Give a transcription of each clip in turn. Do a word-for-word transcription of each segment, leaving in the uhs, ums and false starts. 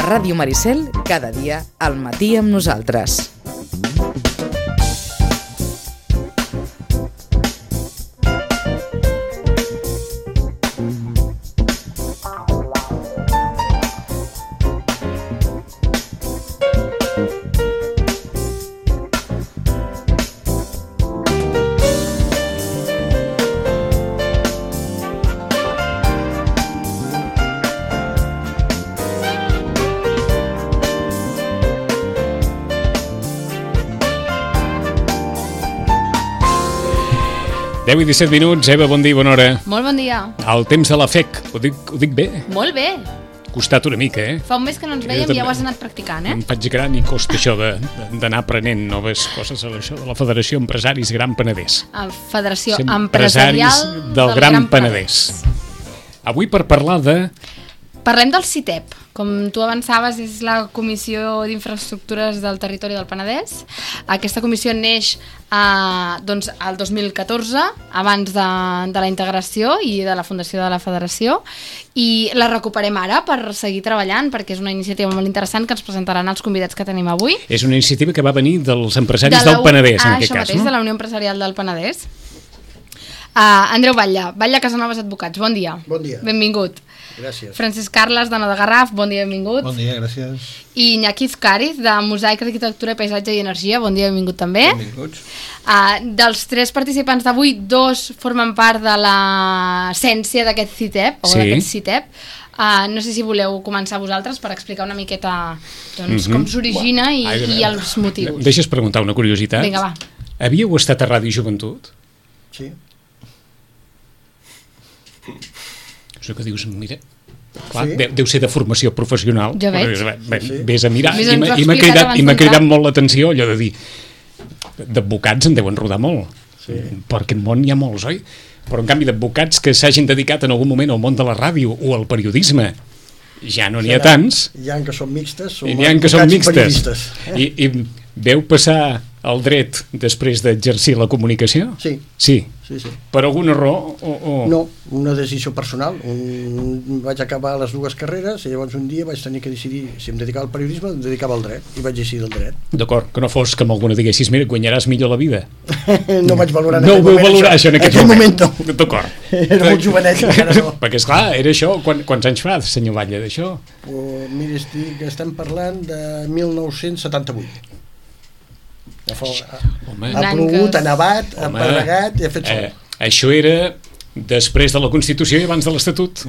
Ràdio Maricel, cada dia al matí amb nosaltres. deu i disset minuts, Eva, bon dia, bona hora. Molt bon dia. El temps de la F E C, ho dic, ho dic bé? Molt bé. Costat una mica, eh? Fa un mes que no ens veiem i ja ho has anat practicant, eh? Em faig gran i costa això de, d'anar aprenent noves coses a això de la Federació Empresaris Gran Penedès. El Federació Som Empresarial del, del Gran, Gran Penedès. Penedès. Avui per parlar de... Parlem del CITEP. Com tu avançaves, és la Comissió d'Infraestructures del Territori del Penedès. Aquesta comissió neix eh, doncs, el dos mil catorze, abans de, de la integració i de la fundació de la Federació, i la recuperem ara per seguir treballant, perquè és una iniciativa molt interessant que ens presentaran els convidats que tenim avui. És una iniciativa que va venir dels empresaris de la, del Penedès, ah, en aquest cas, mateix, no? De la Unió Empresarial del Penedès. Uh, Andreu Batlle, Batlle Casanovas Advocats, bon dia. Bon dia. Benvingut. Gràcies. Francesc Carles, de Nova Garraf, bon dia, benvingut. Bon dia, gràcies. I Iñaki Izcariz, de Mosaic Arquitectura, Paisatge i Energia, bon dia, benvingut també. Benvinguts. Uh, dels tres participants d'avui, dos formen part de l'essència d'aquest CITEP, o sí. d'aquest CITEP. Uh, no sé si voleu començar vosaltres per explicar una miqueta doncs, mm-hmm. com s'origina i, Ai, i els motius. Deixes preguntar una curiositat? Vinga, va. Havíeu estat a Ràdio Joventut? Sí. Això que dius, mira... Clar, sí. deu, deu ser de formació professional. Ja veig. Ves, sí. ves a mirar i m'ha, i m'ha cridat, i m'ha cridat molt l'atenció allò de dir d'advocats en deuen rodar molt, sí. Per aquest món hi ha molts, oi? Però en canvi d'advocats que s'hagin dedicat en algun moment al món de la ràdio o al periodisme ja no n'hi ha tants. Hi ha que són mixtes, som hi ha que són mixtes. Eh? I, I veu passar el dret després d'exercir la comunicació? Sí. Sí. Sí, sí. Per alguna raó? O, o... No, una decisió personal. Un... Vaig acabar les dues carreres i llavors un dia vaig tenir que decidir si em dedicava al periodisme o em dedicava al dret, i vaig decidir el dret. D'acord, que no fos que amb alguna diguessis, mira, guanyaràs millor la vida. No vaig valorar en no aquell moment. No ho valorar això en aquest, aquell moment. moment. No. D'acord. Era molt jovenet, encara no. Perquè esclar, era això, Quan, quants anys fa, senyor Batlle, d'això? Oh, mira, estic, estem parlant de mil nou-cents setanta-vuit. Ha, Home, ha plogut, ha nevat, ha pedregat i ha fet sol. Eh, això era després de la Constitució i abans de l'Estatut?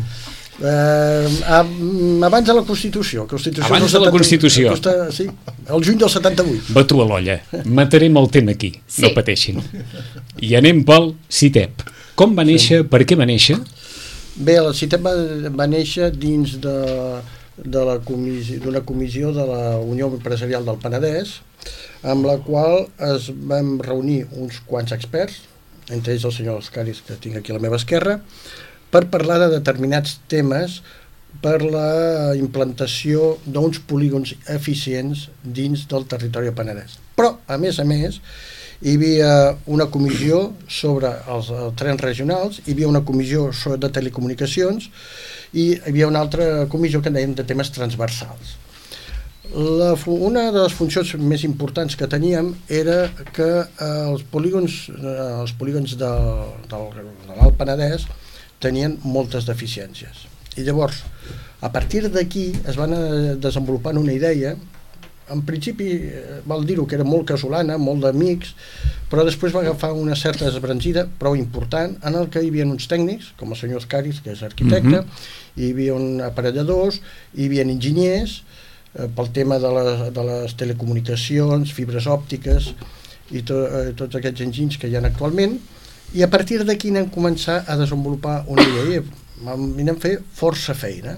Eh, abans de la Constitució. Constitució abans de la setanta, Constitució. Costa, sí, el juny del setanta-vuit. Batu a l'olla. Matarem el tema aquí, sí. No pateixin. I anem pel CITEP. Com va néixer, sí. Per què va néixer? Bé, el CITEP va, va néixer dins de, de la comissió, d'una comissió de la Unió Empresarial del Penedès, amb la qual es vam reunir uns quants experts, entre ells el senyor Izcariz, que tinc aquí a la meva esquerra, per parlar de determinats temes per la implantació d'uns polígons eficients dins del territori penedès. Però, a més a més, hi havia una comissió sobre els, els trens regionals, hi havia una comissió sobre de telecomunicacions i hi havia una altra comissió que en dèiem de temes transversals. La, una de les funcions més importants que teníem era que eh, els polígons, eh, els polígons de, de, de l'Alt Penedès tenien moltes deficiències. I llavors, a partir d'aquí es van desenvolupant una idea. En principi, val dir-ho, que era molt casolana, molt d'amics, però després va agafar una certa esbrancida prou important, en el que hi havia uns tècnics, com el senyor Izcariz, que és arquitecte, mm-hmm. Hi havia un aparelladors, hi havia enginyers, eh, pel tema de, la, de les telecomunicacions, fibres òptiques i to, eh, tots aquests enginys que hi ha actualment, i a partir d'aquí anem a començar a desenvolupar una idea, anem a fer força feina.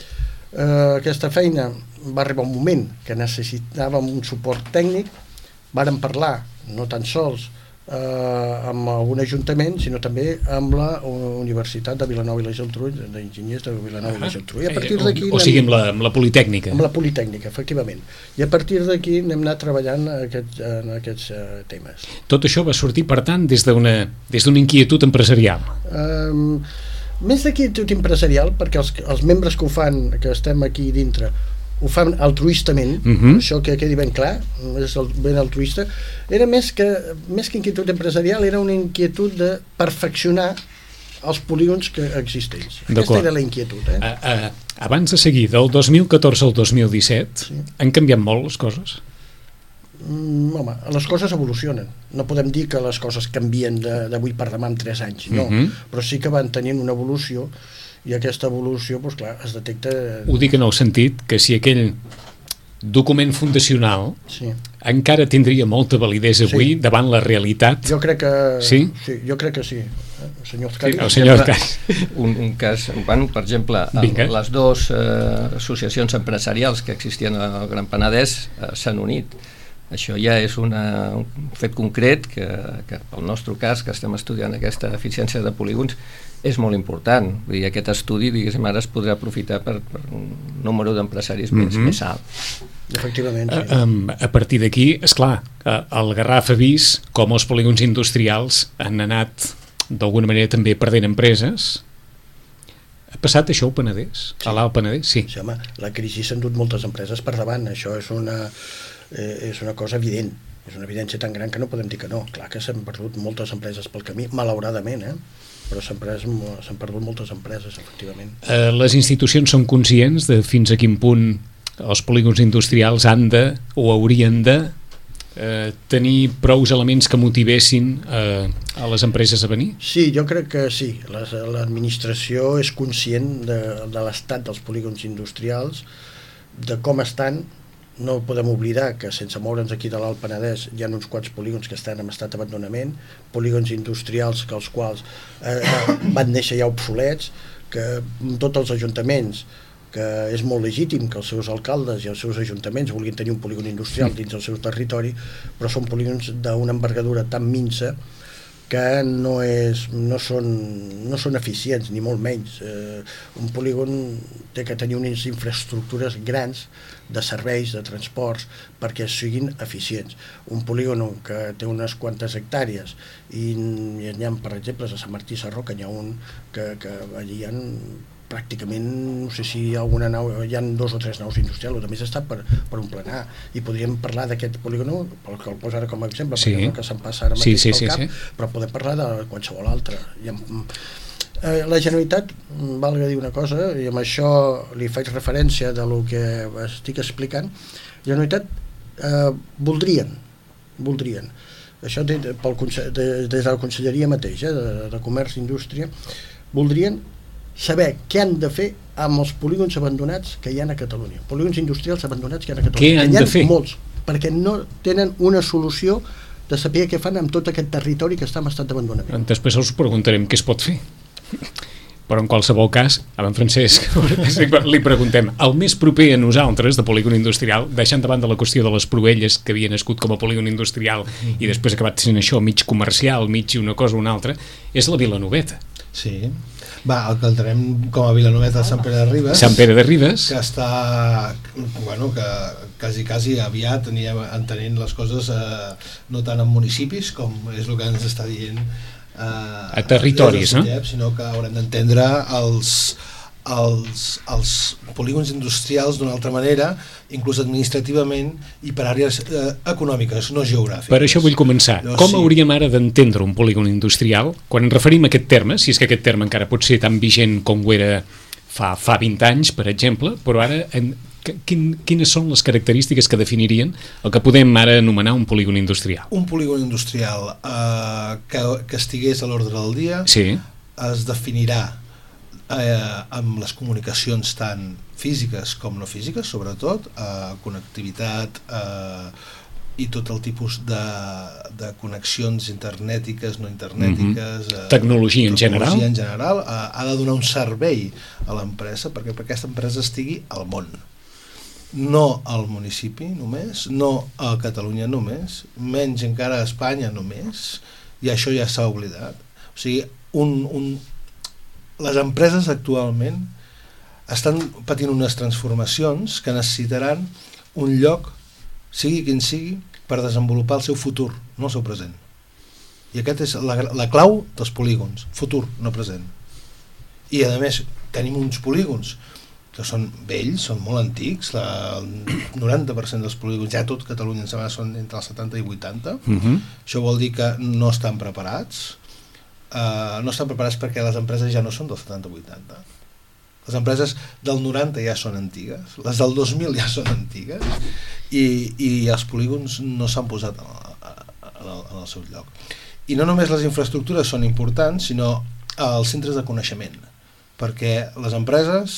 Eh, aquesta feina va arribar un moment que necessitàvem un suport tècnic, vàrem parlar no tan sols eh, amb algun ajuntament, sinó també amb la Universitat de Vilanova i la Geltrú, d'enginyers de Vilanova i la Geltrú. I a partir d'aquí o, o sigui, amb la, amb la Politècnica. Amb la Politècnica, efectivament. I a partir d'aquí anem anat treballant aquest, en aquests uh, temes. Tot això va sortir, per tant, des d'una des d'una inquietud empresarial. Um, més d'inquietud empresarial, perquè els, els membres que ho fan, que estem aquí dintre, ho fan altruistament, uh-huh. això que quedi ben clar, és ben altruista, era més que, més que inquietud empresarial, era una inquietud de perfeccionar els polígons que existents. Aquesta era la inquietud. Eh? A, a, abans de seguir, del dos mil catorze al dos mil disset, sí. Han canviat molt les coses? Mm, home, les coses evolucionen. No podem dir que les coses canvien d'avui per demà en tres anys, no. Uh-huh. Però sí que van tenint una evolució i aquesta evolució, doncs clar, es detecta... Ho dic en el sentit que si aquell document fundacional sí. encara tindria molta validesa avui sí. davant la realitat. Jo crec que sí, sí jo crec que sí. El senyor sí, el senyor cas. Un, un cas, bueno, per exemple, el, les dues eh, associacions empresarials que existien al Gran Penedès eh, s'han unit. Això ja és una, un fet concret que, que pel nostre cas, que estem estudiant aquesta eficiència de polígons, és molt important. Vull dir, aquest estudi, diguéssim, ara es podrà aprofitar per, per un número d'empresaris mm-hmm. més, més alt. Efectivament, sí. A, a, a partir d'aquí, esclar, el Garraf ha vist com els polígons industrials han anat, d'alguna manera, també perdent empreses. Ha passat això al Penedès? Sí. A l'Alt Penedès? Sí. Sí, home, la crisi s'ha endut moltes empreses per davant. Això és una, eh, és una cosa evident. És una evidència tan gran que no podem dir que no. Clar que s'han perdut moltes empreses pel camí, malauradament, eh? Però s'han perdut moltes empreses, efectivament. Eh, les institucions són conscients de fins a quin punt els polígons industrials han de, o haurien de, eh, tenir prous elements que motivessin eh, a les empreses a venir? Sí, jo crec que sí. L'administració és conscient de, de l'estat dels polígons industrials, de com estan. No podem oblidar que sense moure'ns aquí de l'Alt Penedès hi ha uns quants polígons que estan en estat d'abandonament, polígons industrials que els quals eh, van néixer ja obsolets, que tots els ajuntaments, que és molt legítim que els seus alcaldes i els seus ajuntaments vulguin tenir un polígon industrial dins del seu territori, però són polígons d'una envergadura tan minsa que no, és, no, són, no són eficients, ni molt menys. Eh, un polígon té que tenir unes infraestructures grans de serveis, de transports, perquè siguin eficients. Un polígon que té unes quantes hectàrees i n'hi ha, per exemple, a Sant Martí Sarroca n'hi ha un que, que allí hi ha pràcticament, no sé si hi ha alguna nau, hi ha dos o tres naus industrials, o també està per, per un planar, i podríem parlar d'aquest polígon, pel que el poso ara com a exemple, sí. perquè no que se'n passa ara mateix sí, sí, pel cap, sí, sí. però podem parlar de qualsevol altre. Hi ha, eh, la Generalitat, valga dir una cosa, i amb això li faig referència de lo que estic explicant, la Generalitat eh, voldrien, voldrien, això de, pel, de, des de la Conselleria mateix, eh, de, de Comerç i Indústria, voldrien saber què han de fer amb els polígons abandonats que hi ha a Catalunya. Polígons industrials abandonats que hi ha a Catalunya. Què han de fer? Molts, perquè no tenen una solució de saber què fan amb tot aquest territori que està en estat d'abandonament. Després us preguntarem què es pot fer. Però en qualsevol cas, a en Francesc li preguntem, el més proper a nosaltres de polígon industrial, deixant davant de la qüestió de les Proelles, que havia nascut com a polígon industrial i després ha acabat sent això, mig comercial, mig una cosa o una altra, és la Vilanoveta. Sí. Va, el que entenem com a Vilanoveta de Sant Pere de Ribes, Sant Pere de Ribes, que està, bueno, que quasi, quasi aviat anirem entenent les coses eh, no tant en municipis com és el que ens està dient eh, a territoris, no? Sinó que haurem d'entendre els, els, els polígons industrials d'una altra manera, inclús administrativament i per àrees eh, econòmiques, no geogràfiques. Per això vull començar. Llavors, Com sí. hauríem ara d'entendre un polígon industrial? Quan ens referim a aquest terme, si és que aquest terme encara pot ser tan vigent com ho era fa, fa vint anys, per exemple, però ara en, quin, quines són les característiques que definirien el que podem ara anomenar un polígon industrial? Un polígon industrial eh, que, que estigués a l'ordre del dia sí. es definirà Eh, amb les comunicacions tant físiques com no físiques, sobretot eh, connectivitat eh, i tot el tipus de, de connexions internètiques, no internètiques, mm-hmm. eh, tecnologia en general, en general eh, ha de donar un servei a l'empresa perquè, perquè aquesta empresa estigui al món, no al municipi només, no a Catalunya només, menys encara a Espanya només, i això ja s'ha oblidat. O sigui, un, un les empreses actualment estan patint unes transformacions que necessitaran un lloc, sigui quin sigui, per desenvolupar el seu futur, no el seu present. I aquest és la, la clau dels polígons, futur, no present. I a més tenim uns polígons que són vells, són molt antics, la, el noranta per cent dels polígons, ja tot Catalunya en sembla, són entre els setanta i vuitanta. Uh-huh. Això vol dir que no estan preparats. Uh, no estan preparats perquè les empreses ja no són del setanta a vuitanta. Les empreses del noranta ja són antigues, les del dos mil ja són antigues, i, i els polígons no s'han posat en el, en, el, en el seu lloc. I no només les infraestructures són importants, sinó els centres de coneixement, perquè les empreses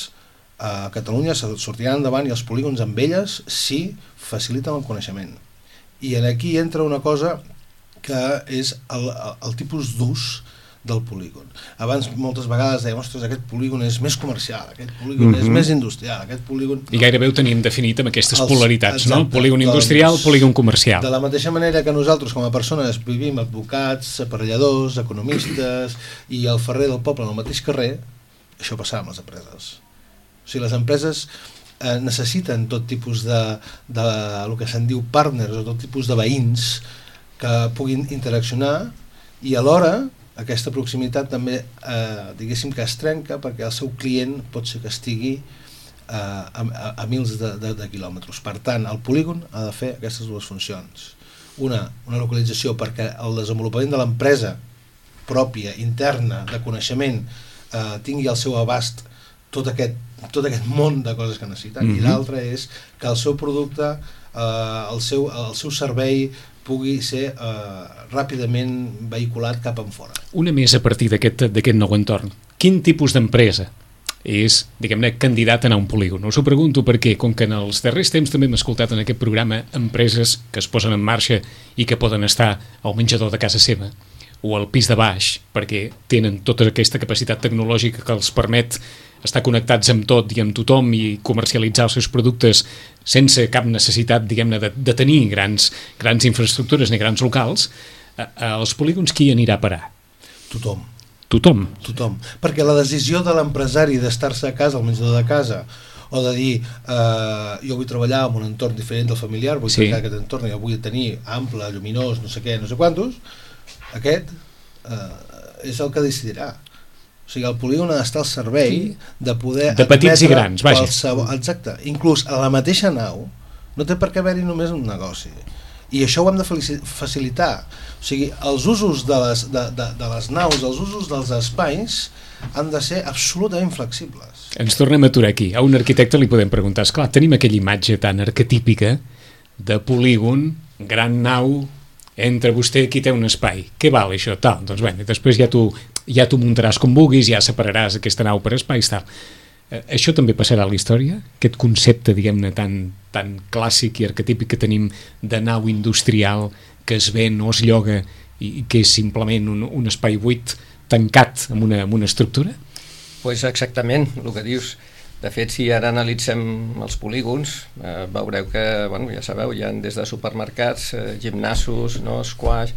a Catalunya sortiran endavant i els polígons amb elles sí faciliten el coneixement. I aquí entra una cosa que és el, el, el tipus d'ús del polígon. Abans moltes vegades dèiem, ostres, aquest polígon és més comercial, aquest polígon mm-hmm. és més industrial, aquest polígon... I gairebé ho tenim definit amb aquestes els, polaritats, exacte, no? Polígon industrial, doncs, polígon comercial. De la mateixa manera que nosaltres com a persones vivim advocats, aparelladors, economistes i el ferrer del poble en el mateix carrer, això passava amb les empreses. O sigui, les empreses eh, necessiten tot tipus de, de, el que se'n diu partners o tot tipus de veïns que puguin interaccionar i alhora aquesta proximitat també, eh, diguéssim que es trenca perquè el seu client pot ser que estigui eh, a, a, a mils de, de, de quilòmetres. Per tant, el polígon ha de fer aquestes dues funcions. Una, una localització perquè el desenvolupament de l'empresa pròpia, interna, de coneixement, eh, tingui al seu abast tot aquest, tot aquest món de coses que necessiten. Mm-hmm. I l'altra és que el seu producte, eh, el, seu, el seu servei pugui ser eh, ràpidament vehiculat cap enfora. Una més a partir d'aquest d'aquest nou entorn. Quin tipus d'empresa és, diguem-ne, candidat a anar a un polígon? Us ho pregunto perquè, com que en els darrers temps també hem escoltat en aquest programa empreses que es posen en marxa i que poden estar al menjador de casa seva o al pis de baix, perquè tenen tota aquesta capacitat tecnològica que els permet estar connectats amb tot i amb tothom i comercialitzar els seus productes sense cap necessitat, diguem-ne, de, de tenir grans, grans infraestructures ni grans locals, eh, als polígons qui anirà a parar? Tothom. Tothom? Tothom. Perquè la decisió de l'empresari d'estar-se a casa, al menjador de casa, o de dir, eh, jo vull treballar en un entorn diferent del familiar, vull sí. treballar aquest entorn i el vull tenir ample, lluminós, no sé què, no sé quantos, aquest eh, és el que decidirà. O sigui, el polígon ha d'estar al servei de poder... De petits i grans, vaja. Qualsevol, exacte. Inclús a la mateixa nau no té per què haver-hi només un negoci. I això ho hem de facilitar. O sigui, els usos de les, de, de, de les naus, els usos dels espais han de ser absolutament flexibles. Ens tornem a aturar aquí. A un arquitecte li podem preguntar, esclar, tenim aquella imatge tan arquetípica de polígon, gran nau, entre vostè qui té un espai. Què val això? Tal. Doncs bé, després ja tu... ja t'ho muntaràs com vulguis, ja separaràs aquesta nau per espais, tal. Eh, això també passarà a la història? Aquest concepte, diguem-ne, tan, tan clàssic i arquetípic que tenim de nau industrial que es ven o es lloga i, i que és simplement un, un espai buit tancat amb una, amb una estructura? Pues exactament, el que dius. De fet, si ara analitzem els polígons, eh, veureu que, bueno, ja sabeu, hi ha des de supermercats, eh, gimnasos, no, squash,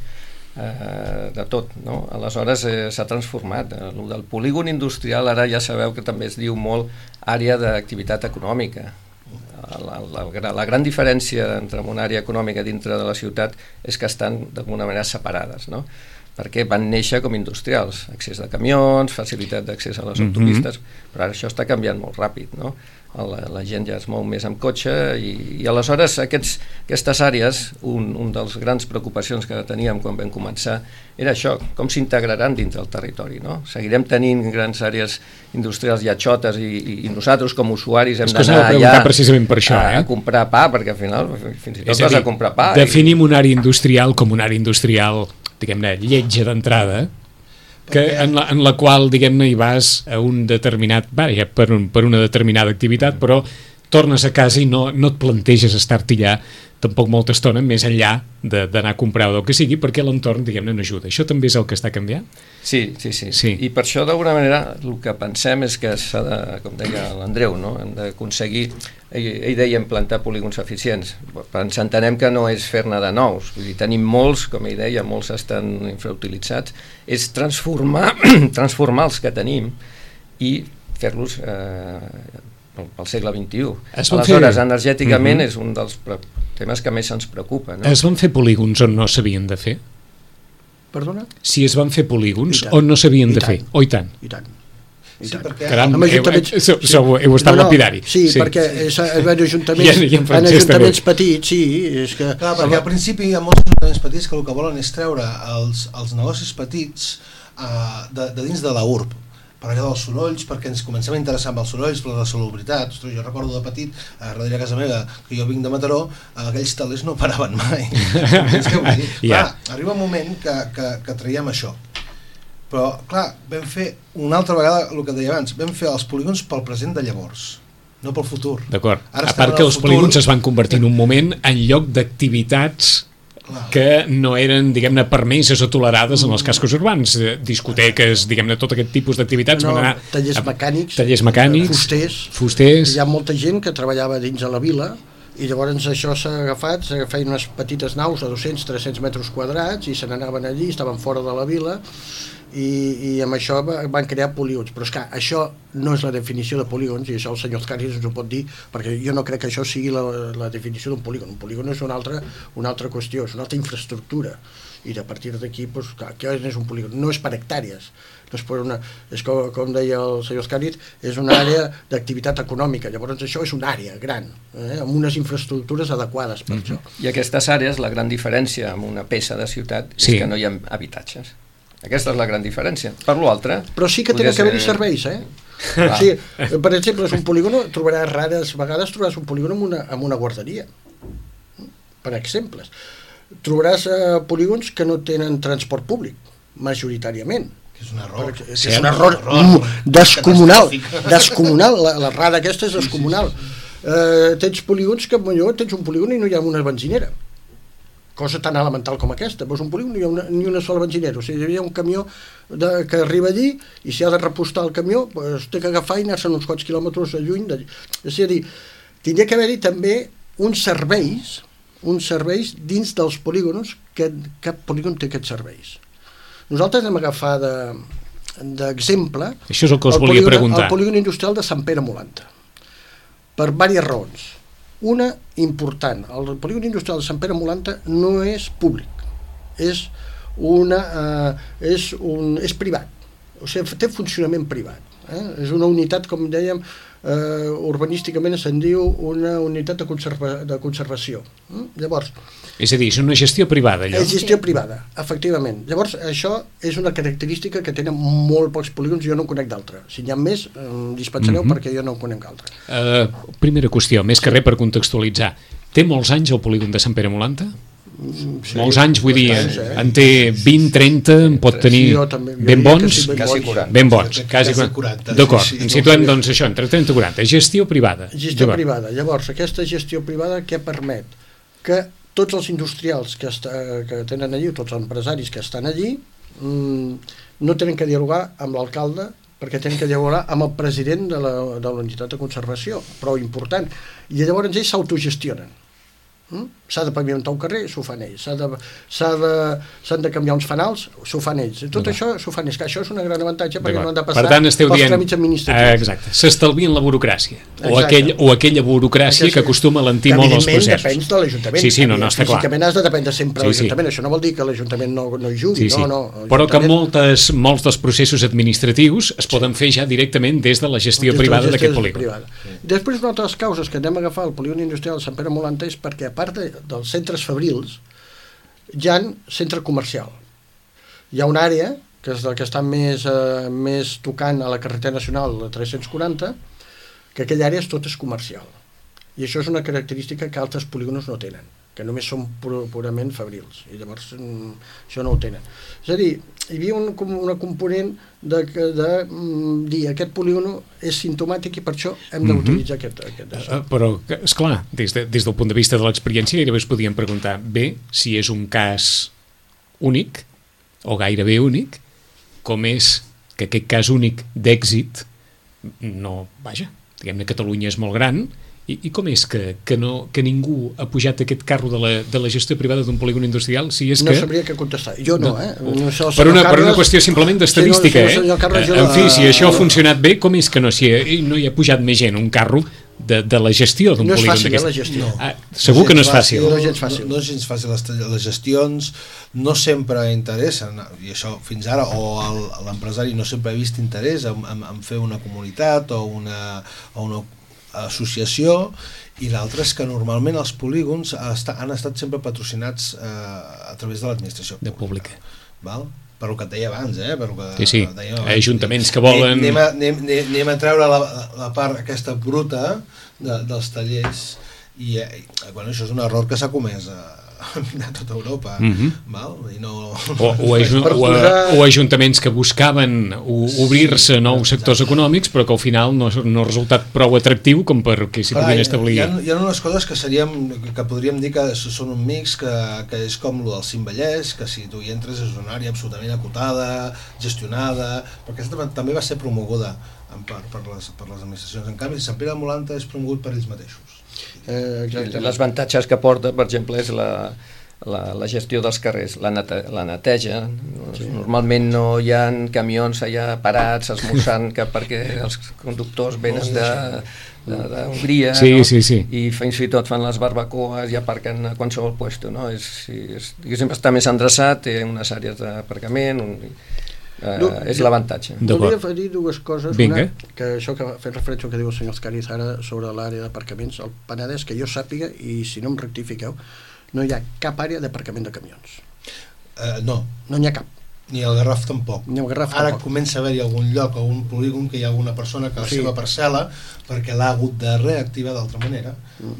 Eh, de tot, no? Aleshores eh, s'ha transformat. El del polígon industrial ara ja sabeu que també es diu molt àrea d'activitat econòmica. La, la, la, la gran diferència entre una àrea econòmica dintre de la ciutat és que estan d'alguna manera separades, no? Perquè van néixer com industrials, accés de camions, facilitat d'accés a les mm-hmm. autopistes, però ara això està canviant molt ràpid, no? La, la gent ja es mou més amb cotxe i, i aleshores aquests, aquestes àrees, un, un dels grans preocupacions que teníem quan vam començar era això, com s'integraran dintre el territori, no? Seguirem tenint grans àrees industrials llatxotes i, i, i nosaltres com usuaris hem d'anar allà precisament per això, a, eh? a comprar pa, perquè al final fins i tot vas a comprar pa. Definim i... una àrea industrial com una àrea industrial, diguem-ne, lletja d'entrada, que en la, en la qual, diguem-ne, hi vas a un determinat, vaja, per, un, per una determinada activitat, però tornes a casa i no, no et planteges estar-t'hi allà tampoc molta estona, més enllà d'anar a comprar o del que sigui, perquè l'entorn, diguem-ne, no ajuda. Això també és el que està canviant? Sí, sí, sí. sí. I per això, d'alguna manera, el que pensem és que s'ha de, com deia l'Andreu, no? Hem d'aconseguir, ell, ell deia implantar polígons eficients, però ens entenem que no és fer-ne de nous, vull dir, tenim molts, com ell deia, molts estan infrautilitzats, és transformar, transformar els que tenim i fer-los eh, pel, pel segle vint-i-u. Aleshores, fer... energèticament uh-huh. és un dels temes que més ens preocupa. No? Es van fer polígons on no s'havien de fer? Perdona? Si es van fer polígons on no s'havien de fer. Oh, i tant. I tant. I Sí, perquè... Caram, amb ajuntaments... heu, heu, heu, heu estat no, no, lapidari. Sí, sí, perquè és, en ajuntaments, I en, i en en ajuntaments petits, sí, és que... Clar, perquè al principi hi ha molts ajuntaments petits que el que volen és treure els, els negocis petits uh, de, de dins de la U R B, per allò dels sorolls, perquè ens comencem a interessar amb els sorolls, per la salubritat. Ostres, jo recordo de petit, a darrere casa meva, que jo vinc de Mataró, aquells talers no paraven mai. És que vull dir, clar, arriba un moment que, que, que traiem això. Però, clar, vam fer una altra vegada el que deia abans, vam fer els polígons pel present de llavors, no pel futur. D'acord. A part que els futur... polígons es van convertir en un moment en lloc d'activitats que no eren, diguem-ne, permeses o tolerades en els cascos urbans, discoteques, diguem-ne, tot aquest tipus d'activitats. No, van anar tallers a, mecànics, tallers mecànics, fusters, fusters. Hi ha molta gent que treballava dins de la vila i llavors això s'ha agafat, s'agafaven unes petites naus de dos-cents a tres-cents metres quadrats i se n'anaven allí, estaven fora de la vila i, i amb això van crear polígons, però és que això no és la definició de polígons, i això el senyor Azcárez ens ho pot dir, perquè jo no crec que això sigui la, la definició d'un polígon. Un polígon és una altra, una altra qüestió, és una altra infraestructura, i a partir d'aquí, doncs, clar, què és un polígon? No és per hectàrees, no és, per una, és com, com deia el senyor Azcárez, és una àrea d'activitat econòmica, llavors això és una àrea gran, eh, amb unes infraestructures adequades per mm-hmm. això. I aquestes àrees, la gran diferència amb una peça de ciutat és sí. que no hi ha habitatges. Aquesta és la gran diferència. Per l'altre... Però sí que tenen que haver-hi serveis, eh? Ah. Sí, per exemple, és un polígono, trobaràs rares vegades trobaràs un polígon amb una, amb una guarderia, per exemples. Trobaràs eh, polígons que no tenen transport públic, majoritàriament. Que és un error. Perquè, és, és un error, error descomunal, descomunal, la, la rada aquesta és descomunal. Eh, tens polígons que potser tens un polígon i no hi ha una benzinera. Cosa tan elemental com aquesta, doncs un polígon no hi ha una, ni una sola benzinera, o sigui, hi ha un camió de, que arriba allí i si ha de repostar el camió doncs té que agafar i anar-se'n uns quants quilòmetres lluny d'allí. És a dir, tindria que haver-hi també uns serveis, uns serveis dins dels polígonos, que cap polígon té aquests serveis. Nosaltres hem agafat d'exemple de, això és el que us volia polígon, preguntar. El polígon industrial de Sant Pere Molanta, per diverses raons. Una important, el polígon industrial de Sant Pere Molanta no és públic, és, una, eh, és, un, és privat, o sigui, té funcionament privat. Eh? És una unitat, com dèiem, eh, urbanísticament se'n diu una unitat de, conserva, de conservació. Eh? Llavors, és a dir, és una gestió privada, allò? És gestió privada, efectivament. Llavors, això és una característica que tenen molt pocs polígons, jo no en conec d'altre. Si n'hi ha més, eh, dispensareu mm-hmm. perquè jo no en conec d'altre. Uh, primera qüestió, més que res per contextualitzar. Té molts anys el polígon de Sant Pere Molanta? Sí, molts anys, vull dir, anys, eh? En té vint, trenta, en pot tenir sí, també, ben bons? Sí, ben quasi quaranta. Ben bons, quasi quaranta. D'acord, sí, sí, ens situem no doncs això, entre trenta i quaranta. Gestió privada. Gestió privada. Llavors, aquesta gestió privada què permet? Que tots els industrials que, està, que tenen allí, tots els empresaris que estan allí, mmm, no tenen que dialogar amb l'alcalde, perquè tenen que dialogar amb el president de la, de la unitat de conservació, prou important. I llavors ells s'autogestionen. Mm? S'ha de pavimentar un carrer, s'ho fan ells. S'han de, de, de canviar uns fanals, s'ho fan ells. Tot no. això s'ho fan ells, que això és un gran avantatge perquè no han de passar per tant, esteu pels dient, tràmits administratius. Exacte, s'estalvien la burocràcia. O, aquell, o aquella burocràcia Aquesta, que acostuma a lentir molt els processos. Depèn de l'Ajuntament. Sí, sí, no, no, està clar. Físicament has de dependre sempre de sí, l'Ajuntament. sí. Això no vol dir que l'Ajuntament no, no hi jugui. Sí, sí. No, no, però que moltes, molts dels processos administratius es poden fer ja directament des de la gestió des privada d'aquest polígon. Sí. Després, una altra de les causes que anem a agafar el polígon industrial de Sant Pere Molanta és perquè, a part de, dels centres fabrils, hi ha centre comercial. Hi ha una àrea que és la que està més, eh, més tocant a la carretera nacional de tres-cents quaranta, que aquella àrea és tot és comercial. I això és una característica que altres polígons no tenen, que només són pur, purament fabrils, i llavors mm, això no ho tenen. És a dir, hi havia un, una component de, de, de mm, dir aquest polígon és simptomàtic i per això hem d'utilitzar mm-hmm. aquest... aquest uh, però, esclar, des, de, des del punt de vista de l'experiència gairebé es podien preguntar bé si és un cas únic o gairebé únic, com és que aquest cas únic d'èxit no, vaja, diguem-ne Catalunya és molt gran. I, i com és que, que, no, que ningú ha pujat aquest carro de la, de la gestió privada d'un polígon industrial? Si és no que... sabria què contestar. Jo no, eh? No sé, per, una, Carles, per una qüestió simplement d'estadística, sí, no, eh? Carles, en fi, si això ha funcionat bé, com és que no, si no hi ha pujat més gent un carro de, de la gestió d'un polígon. No és fàcil, la gestió. Ah, segur no que no és fàcil. No, no, és gens fàcil. No, no és gens fàcil. Les, les gestions no sempre interessen, i això fins ara, o l'empresari no sempre ha vist interès en, en, en fer una comunitat o una, o una associació, i l'altre és que normalment els polígons està, han estat sempre patrocinats eh, a través de l'administració pública. Val? Per el que et deia abans, eh? Per que sí, sí, deia, ajuntaments que volen... Anem a, anem, anem a treure la, la part aquesta bruta de, dels tallers, i eh, bueno, això és un error que s'ha comès a, a tota Europa, mm-hmm. val? I no... o, o, ajun o, o ajuntaments que buscaven obrir-se a nous sectors econòmics, però que al final no, no ha resultat prou atractiu com perquè s'hi podien establir. Hi ha, hi ha unes coses que seríem, que podríem dir que són un mix, que, que és com el del Cim Vallès, que si tu hi entres és una àrea absolutament acotada, gestionada, perquè aquesta també va ser promoguda per, per, les, per les administracions. En canvi, Sant Pere de Molanta és promogut per ells mateixos. Eh, les avantatges que porta, per exemple, és la, la, la gestió dels carrers, la, nete, la neteja. Sí. Normalment no hi ha camions allà parats, esmorzant, que perquè els conductors venen de... d'Hongria, sí, no? sí, sí. I fins i tot fan les barbacoes i aparquen a qualsevol puesto, no? És, és, diguéssim, està més endreçat, té unes àrees d'aparcament, un, eh, no, és l'avantatge. Voldria dir dues coses. Vinga. Una, que això que fa referència al que diu el senyor Escariz ara sobre l'àrea d'aparcaments, el Penedès, que jo sàpiga, i si no em rectifiqueu, no hi ha cap àrea d'aparcament de camions. Uh, no. No n'hi ha cap. Ni el Garraf tampoc. Ni el Garraf Ara tampoc. Comença a haver-hi algun lloc o un polígon que hi ha alguna persona que la sí. seva parcel·la, perquè l'ha hagut de reactivar d'altra manera,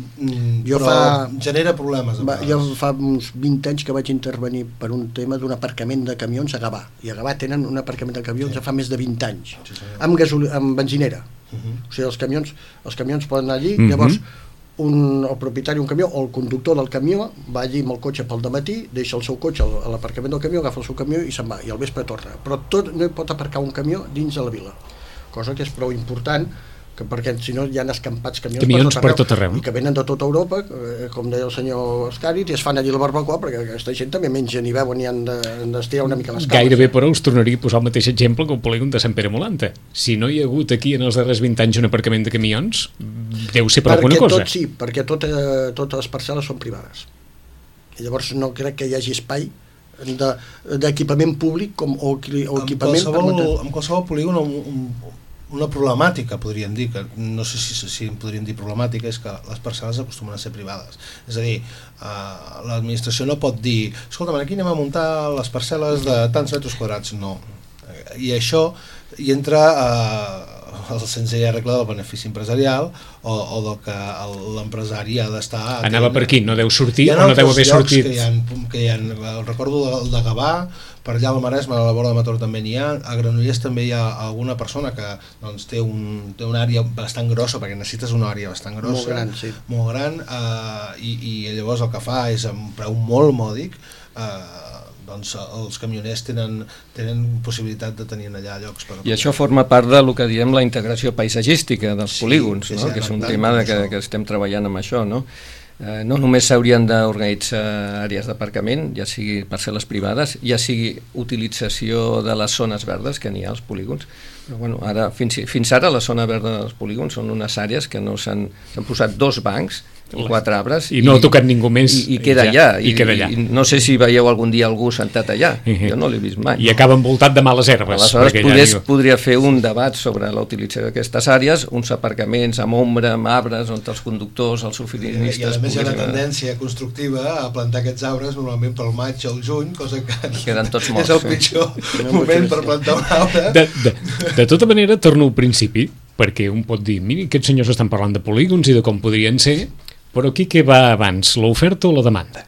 mm. jo però fa, genera problemes. Va, jo fa uns vint anys que vaig intervenir per un tema d'un aparcament de camions a Gavà, i a Gavà tenen un aparcament de camions sí. ja fa més de vint anys, sí, amb, gasol... amb benzinera. Uh-huh. O sigui, els camions, els camions poden anar allí, uh-huh. llavors un, el propietari d'un camió o el conductor del camió va allí amb el cotxe pel dematí, deixa el seu cotxe a l'aparcament del camió, agafa el seu camió i se'n va, i al vespre torna. Però tot no hi pot aparcar un camió dins de la vila, cosa que és prou important, que perquè si no hi ha escampats camions, camions per, tot per tot arreu, i que venen de tota Europa, eh, com deia el senyor Escàrit, i es fan allí la barbacoa, perquè aquesta gent també mengen i beuen i han d'estirar una mica les cames. Gairebé, però, us tornaria a posar el mateix exemple que el polígon de Sant Pere Molanta. Si no hi ha hagut aquí en els darrers vint anys un aparcament de camions, deu ser per perquè alguna cosa. Tot sí, perquè tot, eh, totes les parcel·les són privades. I llavors no crec que hi hagi espai d'equipament públic com, o, o equipament... En qualsevol, en qualsevol polígon un, un, una problemàtica, podríem dir, que no sé si, si podríem dir problemàtica, és que les parcel·les acostumen a ser privades. És a dir, uh, l'administració no pot dir, escolta, aquí anem a muntar les parcel·les de tants metres quadrats. No. I això hi entra uh, el senzilla regla del benefici empresarial o, o del que l'empresari ha d'estar... Anava per aquí, no deu sortir o no deu haver sortit. Que hi ha, que hi ha, recordo el de Gavà, per allà al Maresme, a la vora de Mataró també n'hi ha, a Granollers també hi ha alguna persona que doncs, té, un, té una àrea bastant grossa, perquè necessites una àrea bastant grossa, molt gran, sí. molt gran eh, i, i llavors el que fa és amb un preu molt mòdic, eh, doncs els camioners tenen, tenen possibilitat de tenir allà llocs per... I això forma part del que diem la integració paisatgística dels sí, polígons, no? Que és un tema de que, que estem treballant amb això, no? Eh, no només s'haurien d'organitzar àrees d'aparcament, ja sigui parcel·les privades, ja sigui utilització de les zones verdes que n'hi ha als polígons, però bueno, ara, fins, fins ara la zona verda dels polígons són unes àrees que no s'han posat dos bancs, quatre arbres i no ha tocat ningú més i, i queda allà, i, i, queda allà. I, i no sé si veieu algun dia algú sentat allà, uh-huh. Jo no l'he vist mai i acaba envoltat de males herbes. Aleshores podés, ja podria fer un debat sobre la utilització d'aquestes àrees, uns aparcaments amb ombra, amb arbres, on els conductors, els oficinistes... I a més hi ha una tendència constructiva a plantar aquests arbres normalment pel maig o el juny, cosa que queden tots morts, és el pitjor sí. moment per plantar un arbre. De, de, de tota manera, torno al principi, perquè un pot dir, mira, aquests senyors estan parlant de polígons i de com podrien ser, però aquí què va abans, l'oferta o la demanda?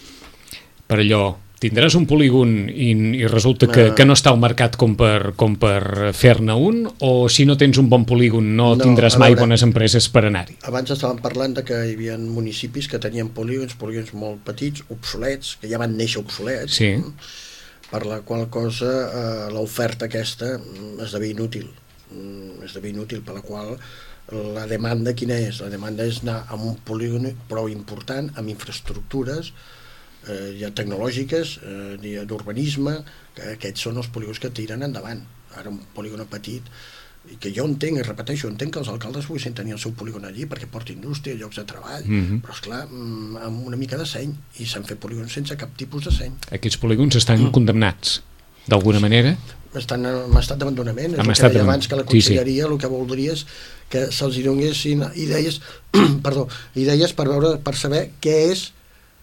Per allò, tindràs un polígon i, i resulta que, que no està al mercat com per, com per fer-ne un, o si no tens un bon polígon no, no tindràs mai veure, bones empreses per anar-hi? Abans estàvem parlant de que hi havia municipis que tenien polígons, polígons molt petits, obsolets, que ja van néixer obsolets, sí. Per la qual cosa eh, l'oferta aquesta esdevé inútil, esdevé inútil, per la qual la demanda quina és? La demanda és anar amb un polígon prou important, amb infraestructures eh, ja tecnològiques, eh, d'urbanisme, que aquests són els polígons que tiren endavant. Ara un polígon petit i que jo entenc, i repeteixo, entenc que els alcaldes poguessin tenir el seu polígon allí perquè porta indústria, llocs de treball, mm-hmm. però esclar, amb una mica de seny, i s'han fet polígons sense cap tipus de seny. Aquests polígons estan mm. condemnats, d'alguna manera? Estan en estat d'abandonament, és en el que deia abans, que la conselleria sí, sí. el que voldria és que se'ls donessin idees, perdó, idees per veure, per saber què és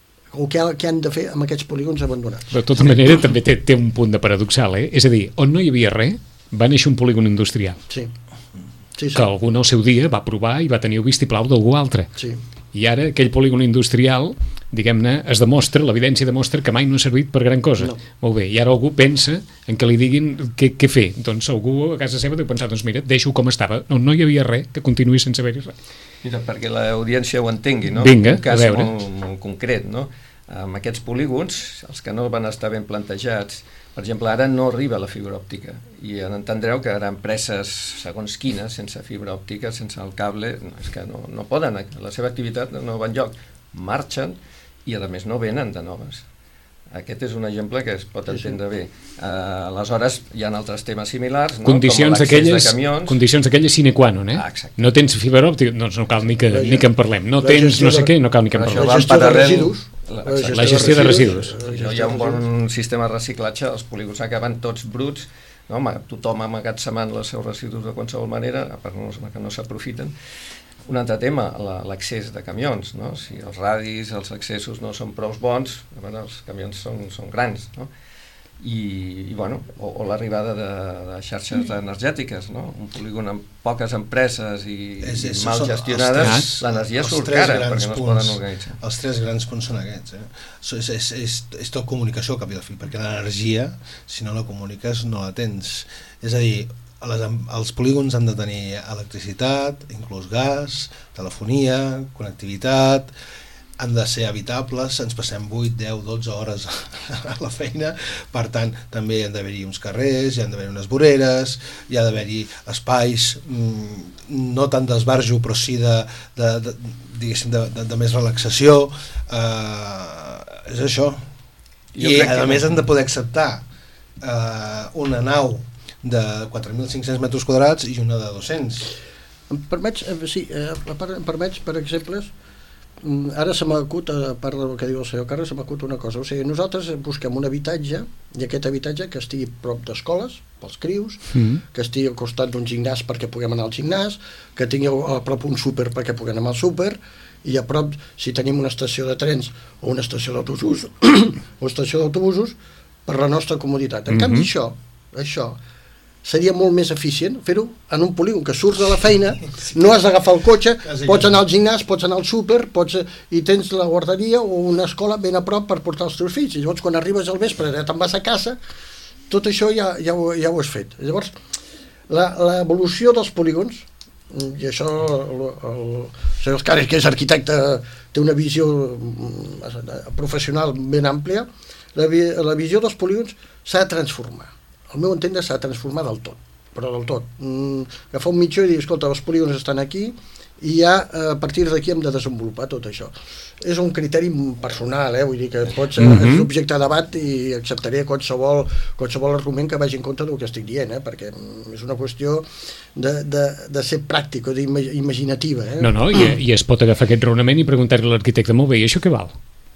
o què, què han de fer amb aquests polígons abandonats. Però de tota manera també té, té un punt de paradoxal, eh? És a dir, on no hi havia res, va néixer un polígon industrial. Sí. Sí, sí. Que algú al seu dia va provar i va tenir el vistiplau d'algú altre. Sí. I ara aquell polígon industrial, diguem-ne, es demostra, l'evidència demostra que mai no ha servit per gran cosa. No. Molt bé, i ara algú pensa en què li diguin què, què fer. Doncs algú a casa seva deu pensar, doncs mira, deixo com estava. No, no hi havia res, que continuï sense haver-hi res. Mira, perquè l'audiència ho entengui, no? Vinga, un cas a veure. molt, molt concret, no? Amb aquests polígons, els que no van estar ben plantejats, per exemple, ara no arriba la fibra òptica i entendreu que ara empreses segons quines, sense fibra òptica, sense el cable, no, és que no, no poden, la seva activitat no va enlloc, marxen i a més no venen de noves. Aquest és un exemple que es pot entendre bé. Uh, aleshores, hi ha altres temes similars, no? Condicions com l'accés d'aquelles, de camions. Condicions d'aquelles sine qua non, eh? Ah, no tens fibra òptica, doncs no cal ni que, ni que en parlem. No la tens no sé de, què, no cal ni que en parlem. La gestió de residus. La, la, gestió, la gestió de residus. De residus. No hi ha un bon sistema de reciclatge, els polígons acaben tots bruts, no? Tothom ha amagatzemant els seus residus de qualsevol manera, per no, que no s'aprofiten. Un altre tema, l'accés de camions, no? Si els radis, els accessos no són prou bons, bueno, els camions són, són grans, no? I, i bueno, o, o l'arribada de, de xarxes energètiques, no? Un polígon amb poques empreses i, és, és, i mal gestionades, l'energia surt cara perquè no es poden organitzar. Els tres grans punts són aquests, eh? És, és, és, és tot comunicació al cap i al fi, perquè l'energia, si no la comuniques, no la tens. És a dir, les, els polígons han de tenir electricitat, inclús gas, telefonia, connectivitat, han de ser habitables, ens passem vuit, deu, dotze hores a la feina, per tant també hi han d'haver-hi uns carrers, hi han d'haver unes voreres, hi ha d'haver-hi espais, no tant d'esbarjo però sí de, de, de, diguéssim, de, de, de més relaxació, eh, és això. I a més han de poder acceptar eh, una nau de quatre mil cinc-cents metres quadrats i una de dos-cents. Em permets, sí, em permets, per exemple, ara se m'acut, a part del que diu el senyor Carles, se m'acut una cosa. O sigui, nosaltres busquem un habitatge, i aquest habitatge que estigui prop d'escoles, pels crius, mm. que estigui al costat d'un gimnàs perquè puguem anar al gimnàs, que tingui a prop un súper perquè puguem anar al súper, i a prop, si tenim una estació de trens o una estació d'autobusos, o estació d'autobusos, per la nostra comoditat. En mm-hmm. canvi, això, això, seria molt més eficient fer-ho en un polígon que surts de la feina, no has d'agafar el cotxe, pots anar al gimnàs, pots anar al súper, pots, i tens la guarderia o una escola ben a prop per portar els teus fills, i llavors quan arribes al vespre ja te'n vas a casa, tot això ja, ja, ho, ja ho has fet. Llavors, l'evolució dels polígons, i això el, el senyor Oscares, que és arquitecte, té una visió professional ben àmplia, la, la visió dels polígons s'ha de transformar. Al meu entendre s'ha de transformar del tot, però del tot. Mm, agafar un mitjó i dir, escolta, els polígons estan aquí i ja a partir d'aquí hem de desenvolupar tot això. És un criteri personal, eh? Vull dir que pots, mm-hmm. és objecte de debat i acceptaré qualsevol, qualsevol argument que vagi en compte del que estic dient, eh? Perquè és una qüestió de, de, de ser pràctic o d'imaginativa. Eh? No, no, i, i es pot agafar aquest raonament i preguntar-li a l'arquitecte, molt bé, i això què val?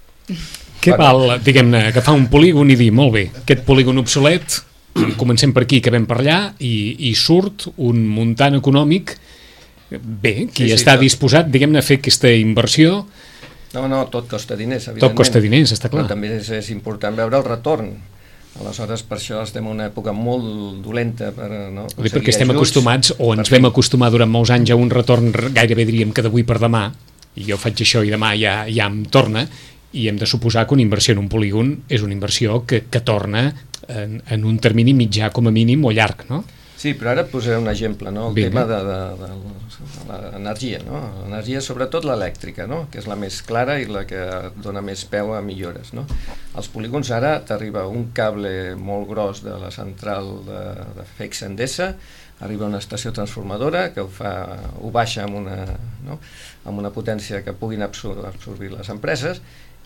Què val, diguem-ne, agafar un polígon i dir, molt bé, aquest polígon obsolet, comencem per aquí, acabem per allà, i, i surt un muntant econòmic, bé, qui sí, sí, està tot. disposat, diguem-ne, a fer aquesta inversió. No, no, tot costa diners, evidentment. Tot costa diners, està clar. Però també és, és important veure el retorn. Aleshores, per això estem en una època molt dolenta. Per, no, per perquè estem ajuts, acostumats, o ens vam acostumar durant molts anys a un retorn gairebé diríem que d'avui per demà, i jo faig això i demà ja, ja em torna, i hem de suposar que una inversió en un polígon és una inversió que, que torna en, en un termini mitjà com a mínim o llarg, no? Sí, però ara et posaré un exemple, no? El Vinga. tema de, de, de, de l'energia, no? L'energia, sobretot l'elèctrica, no? Que és la més clara i la que dona més peu a millores, no? Als polígons ara t'arriba un cable molt gros de la central de, de F E X Endesa, arriba una estació transformadora que ho, fa, ho baixa amb una, no? amb una potència que puguin absor absorbir les empreses,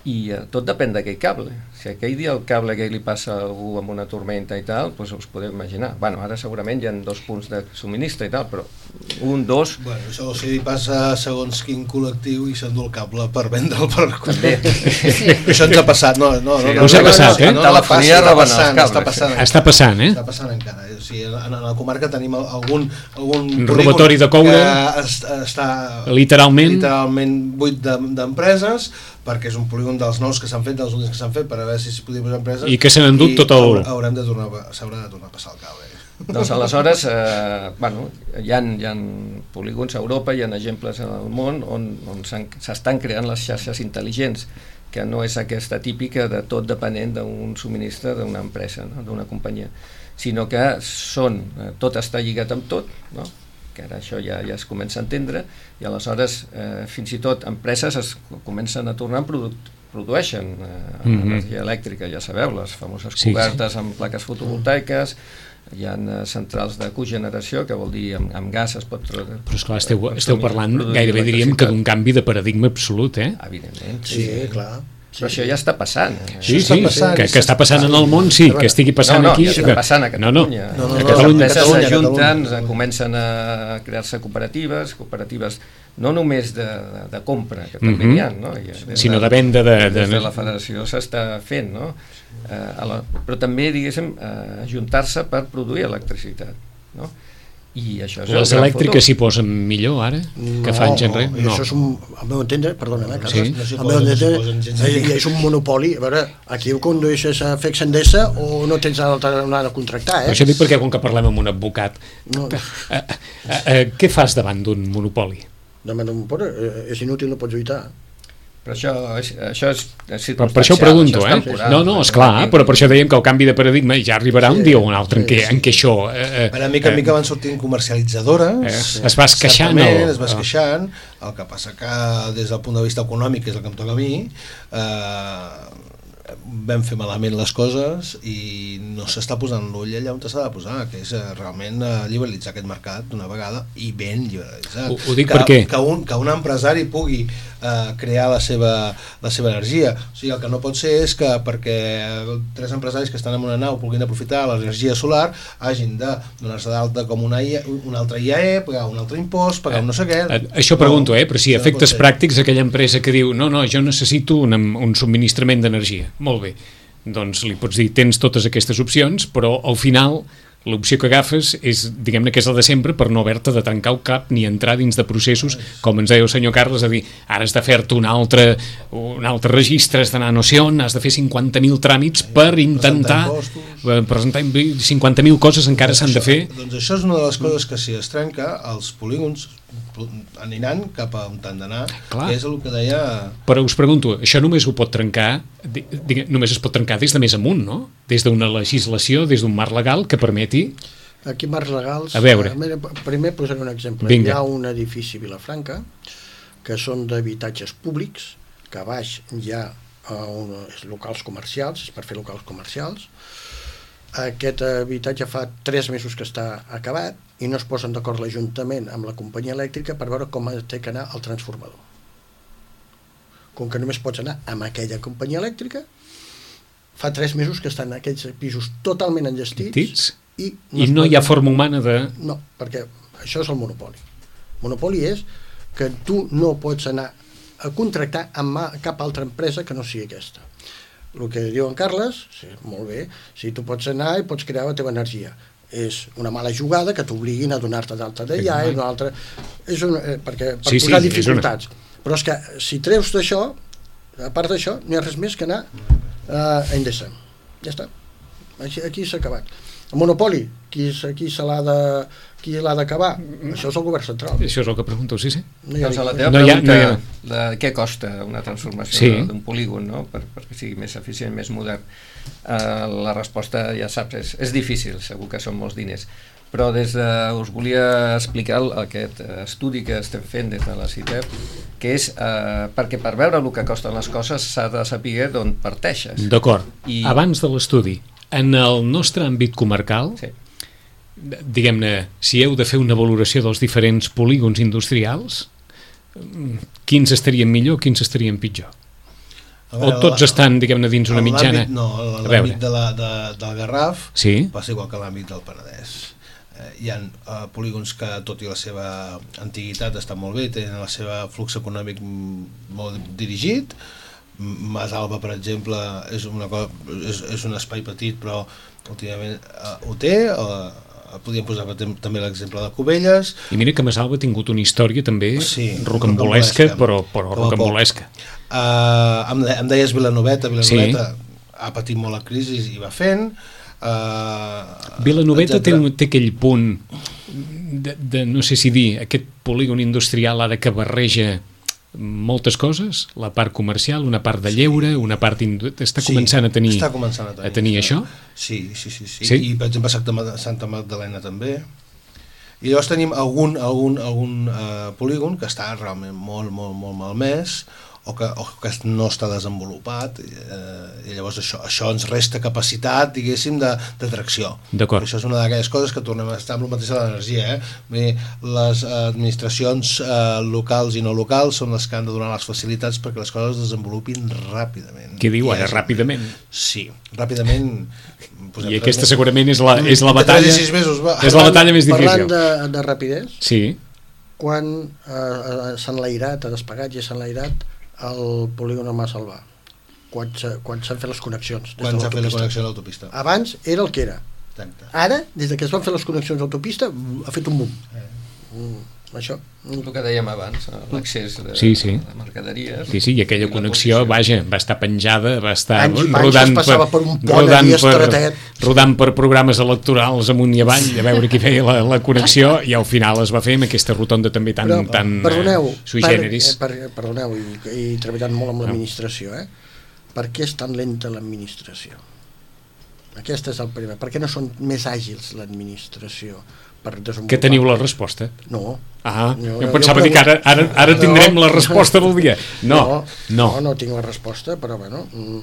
i eh, tot depèn d'aquell cable. Si aquell dia el cable que li passa a algú amb una tormenta i tal, doncs us podeu imaginar. Bueno, ara segurament hi ha dos punts de subministre i tal, però un, dos... Bueno, això si li passa segons quin col·lectiu i s'endú el cable per vendre'l per... També. Sí. Això ens ha passat, no? no, Sí, no us ha no, passat, no, eh? No, no, Telefonia està rebent els passant, cables. està passant. Està passant, eh? Està passant encara. O sigui, en, en la comarca tenim algun... algun Un robatori de coure. que es, està Literalment. literalment buit d'empreses, perquè és un polígon dels nous que s'han fet, dels últims que s'han fet, per a veure si s'hi podia posar empreses. I que se n'ha endut i tot el... haurem de tornar, s'haurà de tornar a passar el cable. Doncs aleshores, eh, bueno, hi ha, hi ha polígons a Europa, hi ha exemples al món on, on s'estan creant les xarxes intel·ligents, que no és aquesta típica de tot depenent d'un subministre d'una empresa, no? D'una companyia, sinó que són, eh, tot està lligat amb tot, no? Que ara això ja, ja es comença a entendre, i aleshores eh, fins i tot empreses es comencen a tornar en product, produeixen eh, mm-hmm. energia elèctrica, ja sabeu, les famoses sí, cobertes sí. amb plaques fotovoltaiques, hi ha uh, centrals de cogeneració, que vol dir amb, amb gas es pot... Però esclar, esteu, esteu parlant, gairebé diríem que d'un canvi de paradigma absolut, eh? Evidentment, Sí, sí. clar. Però això ja està passant. Eh? Sí, està sí, passant, que, que està passant en el món, sí, que estigui passant no, no, aquí... ja està passant a Catalunya. No, no, No, no, a no, Catalunya. Les empreses Catalunya, s'ajunten, Catalunya. comencen a crear-se cooperatives, cooperatives no només de, de, de compra, que també Mhm. n'hi ha, no? I, des Sinó de venda de... de... Des de la federació s'està fent, no? Eh, a la, però també, diguéssim, eh, ajuntar-se per produir electricitat, no? I això és Les el gran elèctriques futur. s'hi posen millor ara que fa anys enrere? No, això és un, al meu entendre, perdona, eh, Carles, Sí. No s'hi al meu posen, no s'hi entendre, posen gens eh, ni mica. és un monopoli. A veure, aquí ho condueixes a fer Excendesa o no tens altra manera de contractar, eh? Això dic perquè com que parlem amb un advocat, No, eh, eh, eh, què fas davant d'un monopoli? no, no, no, eh, és inútil, no pots lluitar. Però això és, això és Però per això ho pregunto, això és eh? temporal. No, no, esclar, però per això dèiem que el canvi de paradigma ja arribarà un dia o un altre en què, en què això... Eh, Ara, mica en mica van sortint comercialitzadores, Eh, es va esqueixant certament, el- es va esqueixant, el que passa que des del punt de vista econòmic, que és el que em toca a mi, eh, vam fer malament les coses i no s'està posant l'ull allà on s'ha de posar, que és eh, realment eh, liberalitzar aquest mercat d'una vegada, i ben liberalitzat. Ho- ho dic que, perquè- que, un, que un empresari pugui eh, crear la seva, la seva energia. O sigui, el que no pot ser és que perquè tres empresaris que estan en una nau puguin aprofitar l'energia solar hagin de donar-se d'alta com una, I A, una altra I A E, pagar un altre impost, pagar un no sé què. Eh, Això pregunto, eh? Però sí, això no efectes pot ser. pràctics, aquella empresa que diu no, no, jo necessito un, un subministrament d'energia. Molt bé. Doncs li pots dir, tens totes aquestes opcions, però al final l'opció que agafes és, diguem-ne, que és la de sempre per no haver-te de trencar el cap ni entrar dins de processos, com ens deia el senyor Carles, a dir, ara has de fer-te un altre, un altre registre, has d'anar a no sé on, has de fer cinquanta mil tràmits per intentar Presentar presentar cinquanta mil coses encara s'han de fer. Doncs això és una de les coses que si es trenca, els polígons aniran cap a on han d'anar, Clar. que és el que deia... Però us pregunto, això només ho pot trencar, di- digue- només es pot trencar des de més amunt, no? Des d'una legislació, des d'un marc legal que permeti... Aquí marcs legals... A veure. eh, mira, primer posaré un exemple. Vinga. Hi ha un edifici a Vilafranca que són d'habitatges públics, que a baix hi ha eh, un, és locals comercials, és per fer locals comercials. Aquest habitatge fa tres mesos que està acabat i no es posen d'acord l'Ajuntament amb la companyia elèctrica per veure com té que anar el transformador. Com que només pots anar amb aquella companyia elèctrica, fa tres mesos que estan aquests pisos totalment enllestits Tits? i I es no hi ha poden- forma humana de... No, perquè això és el monopoli. El monopoli és que tu no pots anar a contractar amb ma- cap altra empresa que no sigui aquesta. El que diu en Carles, sí, molt bé, si tu pots anar i pots crear la teva energia. És una mala jugada que t'obliguin a donar-te d'alta de ja i una altra... És un, eh, perquè, per Sí, sí, posar és dificultats. Però és que si treus d'això, a part d'això, no hi ha res més que anar eh, a Endesa. Ja està. Aquí, aquí s'ha acabat. El monopoli, qui, és- qui se l'ha de, qui l'ha d'acabar? Això és el govern central. Això és el que pregunto, sí, sí. No hi ha Doncs a la ningú. teva No hi ha- pregunta, no hi ha- de què costa una transformació Sí. d'un polígon, no? per, perquè sigui més eficient, més modern, eh, la resposta, ja saps, és, és difícil, segur que són molts diners. Però des de, us volia explicar el- aquest eh, estudi que estem fent des de la CITEP, que és eh, perquè per veure el que costen les coses s'ha de saber d'on parteixes. D'acord. I- Abans de l'estudi, en el nostre àmbit comarcal, Sí. diguem-ne, si heu de fer una valoració dels diferents polígons industrials, mm, quins estarien millor, quins estarien pitjor? O tots estan, diguem-ne, dins una mitjana? No, l'àmbit de la, de, del Garraf sí? passa igual que l'àmbit del Penedès. Eh, hi ha uh, polígons que, tot i la seva antiguitat, està molt bé, tenen el seu flux econòmic molt dirigit. Masalba, per exemple, és, una cosa, és, és un espai petit, però últimament uh, ho té. Uh, podríem posar també l'exemple de Cubelles. I mira que Masalba ha tingut una història també sí, rocambolesca, però, però rocambolesca. Uh, em, em deies Vilanoveta, Vilanoveta sí. ha patit molt la crisi i va fent. Uh, Vilanoveta té, té aquell punt de, de, no sé si dir, aquest polígon industrial ara que barreja moltes coses, la part comercial, una part de lleure, sí. una part... Està sí, començant a tenir, està començant a tenir, a tenir això? Sí, sí, sí, sí. sí. I per exemple Santa, Santa Magdalena també. I llavors tenim algun, algun, algun uh, polígon que està realment molt, molt, molt malmès, o que, o que no està desenvolupat, eh, i llavors això, això ens resta capacitat, diguéssim, d'atracció. D'acord. Això és una d'aquelles coses que tornem a estar amb el mateix de l'energia. Eh? Les administracions eh, locals i no locals són les que han de donar les facilitats perquè les coses es desenvolupin ràpidament. Què diu ara, ràpidament? Sí, ràpidament. I aquesta segurament és la, és la batalla mesos, va. és la batalla més difícil. Parlant de, de rapidesa, sí. quan eh, s'ha enlairat, ha despegat i s'ha enlairat el polígon a Massalbà, quan s'han fet les connexions quan s'ha fet la connexió a l'autopista. Abans era el que era. Exacte. Ara, des que es van fer les connexions a l'autopista, ha fet un boom. Eh. Mm, això. El que dèiem abans, l'accés de, sí, sí. de mercaderies. Sí, sí, i aquella i connexió, vaja, va estar penjada, va estar anys rodant, anys per, per, un rodant, per, rodant per programes electorals amunt i avall, a veure qui feia la, la connexió, i al final es va fer amb aquesta rotonda també tan, però, tan perdoneu, sui generis. Per, per, perdoneu, i, i treballant molt amb l'administració, eh? Per què és tan lenta l'administració? Aquest és el primer. Per què no són més àgils l'administració? Que teniu la resposta? No. Ah, no, jo pensava dir que ara, ara, ara tindrem no, la resposta del dia. No, no, no. No, no tinc la resposta, però bueno,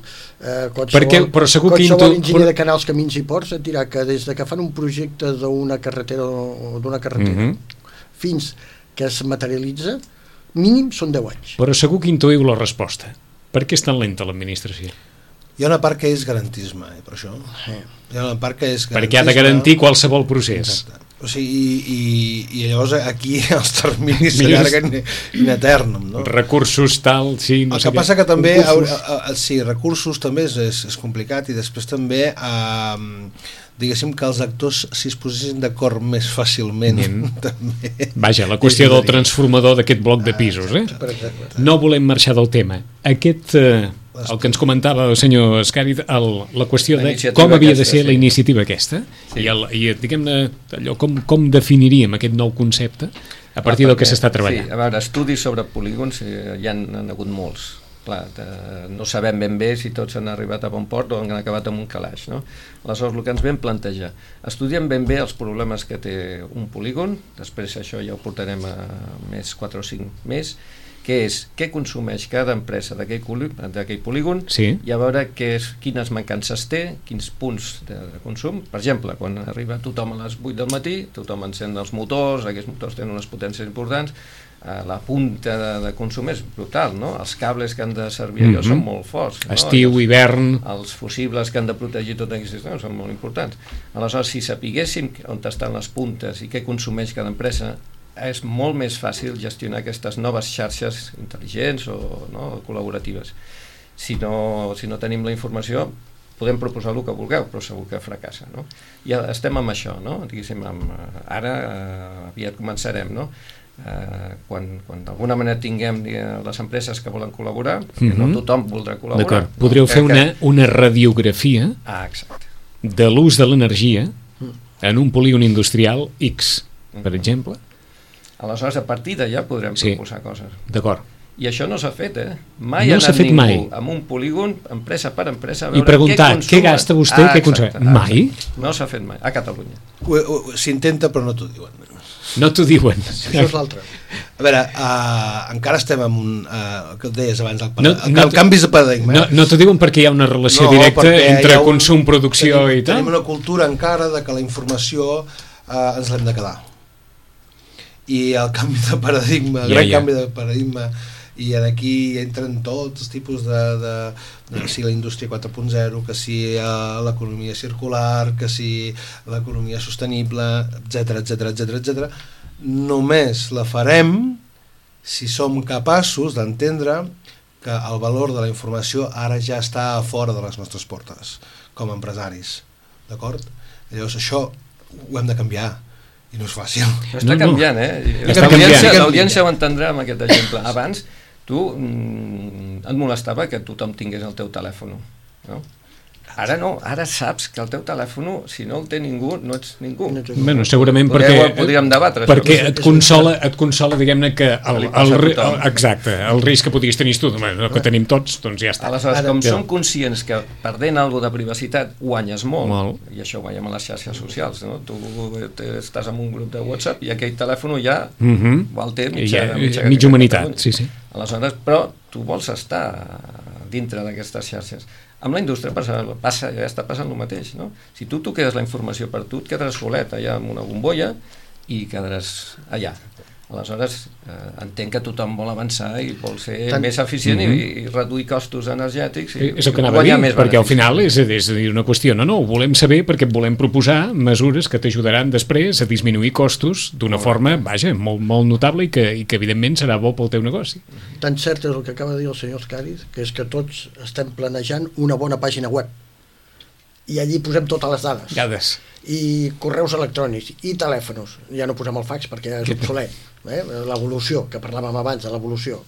eh, qualsevol, Perquè, però segur que qualsevol intu... enginyer de canals, camins i ports et dirà que des de que fan un projecte d'una carretera o d'una carretera mm-hmm. fins que es materialitza, mínim són deu anys. Però segur que intuïu la resposta. Per què és tan lenta l'administració? Hi ha una part que és garantisme, eh, per això. Sí. Hi ha una part que és garantisme. Perquè ha de garantir qualsevol procés. Exacte. O sigui, i, i, i llavors aquí els terminis s'allarguen in eternum, no? Recursos tal, sí, no el sé que passa que també a, a, a, sí, recursos també és, és, és complicat, i després també eh, diguéssim que els actors si es posessin d'acord més fàcilment mm. també. Vaja, la qüestió del transformador d'aquest bloc de pisos, eh? No volem marxar del tema. Aquest eh, el que ens comentava el senyor Escari, el, la qüestió de com havia de ser la iniciativa aquesta, sí. i, el, i diguem-ne allò, com, com definiríem aquest nou concepte a partir ah, del que s'està treballant. Sí, a veure, estudis sobre polígons hi han, han hagut molts. Clar, de, no sabem ben bé si tots han arribat a bon port o han acabat amb un calaix, no? Aleshores, el que ens vam plantejar, estudiem ben bé els problemes que té un polígon, després això ja ho portarem a més quatre o cinc més, que és què consumeix cada empresa d'aquell polígon, sí. i a veure què és, quines mancances té, quins punts de, de consum. Per exemple, quan arriba tothom a les vuit del matí, tothom encén els motors, aquests motors tenen unes potències importants, eh, la punta de, de consum és brutal, no? Els cables que han de servir allò mm-hmm. són molt forts. No? Estiu, els, hivern... Els fusibles que han de protegir tot aquest sistema són molt importants. Aleshores, si sapiguéssim on estan les puntes i què consumeix cada empresa, és molt més fàcil gestionar aquestes noves xarxes intel·ligents o no, col·laboratives. Si no, si no tenim la informació, podem proposar el que vulgueu, però segur que fracassa, no? Ja estem amb això, no? Diguéssim, amb, ara eh, aviat començarem, no? Eh, quan, quan d'alguna manera tinguem diguem, les empreses que volen col·laborar, mm-hmm. no tothom voldrà col·laborar. D'acord, podríeu no? fer una, una radiografia ah, exacte. de l'ús de l'energia en un polígon industrial X, per mm-hmm. exemple. Aleshores, a partir d'allà podrem sí. proposar coses. D'acord. I això no s'ha fet, eh? Mai no ha anat ningú mai. amb un polígon, empresa per empresa, a veure i preguntar què, què gasta vostè, ah, què consumeix. Mai? No s'ha fet mai, a Catalunya. S'intenta, però no t'ho diuen. No t'ho diuen. Això és l'altre. A veure, uh, encara estem amb un... Uh, que deies abans, el, no, el, no, el canvi de paradigma. No, no t'ho diuen perquè hi ha una relació no, directa entre un, consum, producció tenim, i tal? Tenim una cultura encara de que la informació uh, ens l'hem de quedar. I el canvi de paradigma, el ja, gran ja. canvi de paradigma i aquí entren tots els tipus de, de, de si la indústria quatre punt zero, que si uh, l'economia circular, que si l'economia sostenible, etcètera, etcètera, etcètera, etcètera. Només la farem si som capaços d'entendre que el valor de la informació ara ja està a fora de les nostres portes, com a empresaris, d'acord? Llavors això ho hem de canviar, i no és fàcil. Està canviant, eh? L'audiència ho entendrà amb aquest exemple. Abans, tu mm, et molestava que tothom tingués el teu telèfon, no? Ara no, ara saps que el teu telèfon, si no el té ningú, no ets ningú. Bueno, segurament perquè, podríem debatre, perquè et consola, et consola, diguem-ne, que el, el, el, el, exacte, el risc que podries tenir tu, el que tenim tots, doncs ja està. Aleshores, com som conscients que perdent alguna de privacitat guanyes molt, molt, i això ho veiem a les xarxes socials, no? Tu estàs en un grup de WhatsApp i aquell telèfon ja uh -huh. val té mitja, ja, mitja, mitja humanitat, sí, sí. Aleshores, però tu vols estar dintre d'aquestes xarxes. Amb la indústria passa, passa, ja està passant el mateix, no? Si tu tu quedes la informació per tu, et quedaràs solet allà amb una bombolla i quedaràs allà. Aleshores, eh, entenc que tothom vol avançar i vol ser Tant... més eficient mm -hmm. i, i reduir costos energètics i, és el que anava a dir, perquè al final és, és a dir, una qüestió, no, no, ho volem saber perquè volem proposar mesures que t'ajudaran després a disminuir costos d'una forma, vaja, molt, molt notable i que, i que evidentment serà bo pel teu negoci. Tan cert és el que acaba de dir el senyor Escaris, que és que tots estem planejant una bona pàgina web i allí posem totes les dades. Dades. I correus electrònics i telèfons, ja no posem el fax perquè és obsolet, eh? L'evolució, que parlàvem abans de l'evolució,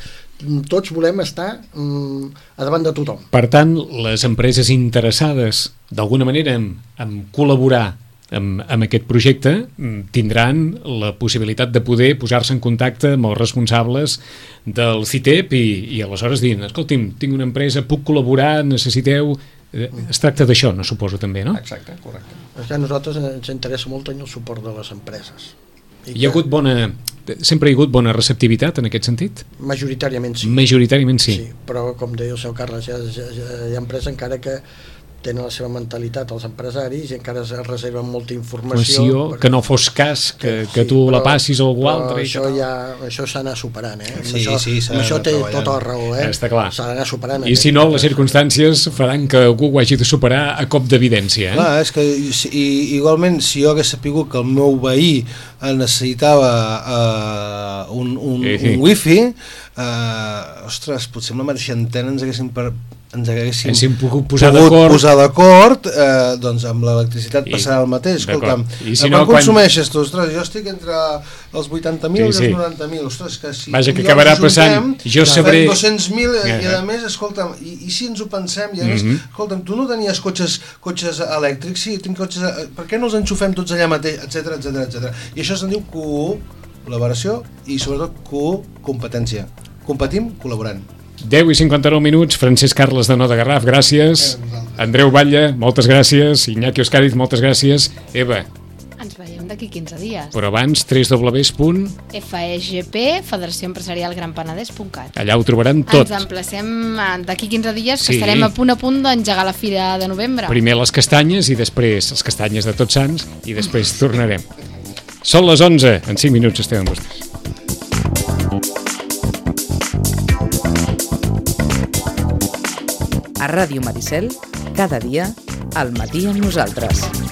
tots volem estar mm, a davant de tothom. Per tant, les empreses interessades d'alguna manera en, en col·laborar amb, amb aquest projecte tindran la possibilitat de poder posar-se en contacte amb els responsables del C I T E P i, i aleshores dir, escolti'm, tinc una empresa, puc col·laborar, necessiteu... Es tracta d'això, no suposo, també, no? Exacte, correcte. Perquè a nosaltres ens interessa molt tenir el suport de les empreses. I hi ha hagut bona... Sempre hi ha hagut bona receptivitat en aquest sentit? Majoritàriament sí. Majoritàriament sí. Sí, però com deia el senyor Carles, hi ha, hi ha empreses encara que tenen la seva mentalitat els empresaris i encara es reserven molta informació perquè... que no fos cas que, que sí, tu però, la passis a algú altre això ja, això s'ha d'anar superant, eh? Sí, això, sí, això té tota la raó, eh? Està clar. S'ha d'anar superant. I si no, les circumstàncies faran que algú ho hagi de superar a cop d'evidència, eh? Clar, és que i, igualment si jo hagués sapigut que el meu veí necessitava uh, un, un, sí, sí. un wifi, uh, ostres, potser amb la mateixa antena ens haguéssim per ens haguéssim, haguéssim pogut posar d'acord, posar d'acord eh, doncs amb l'electricitat passarà el mateix. Escolta'm, I si no, quan consumeixes tu? Ostres, jo estic entre els vuitanta mil sí, sí. i els noranta mil. Ostres, que si vaja, que acabarà passant, jo sabré... dos-cents mil i a més, escolta'm, i, i si ens ho pensem, i a més, mm -hmm. escolta'm, tu no tenies cotxes cotxes elèctrics? Sí, tinc cotxes... Per què no els enxufem tots allà mateix? Etcètera, etcètera, etcètera. I això se'n diu col·laboració i sobretot co-competència. Competim col·laborant. deu i cinquanta-nou minuts, Francesc Carles de Nó de Garraf, gràcies. Andreu Batlle, moltes gràcies. Iñaki Oscariz, moltes gràcies. Eva. Ens veiem d'aquí quinze dies. Però abans, w w w punt f e g p federació empresarial gran penedès punt cat. Allà ho trobaran tot. Ens emplacem d'aquí quinze dies, que sí. estarem a punt a punt d'engegar la fira de novembre. Primer les castanyes i després les castanyes de Tots Sants i després tornarem. Són les onze, en cinc minuts estem amb vostès. A Ràdio Maricel, cada dia, al matí amb nosaltres.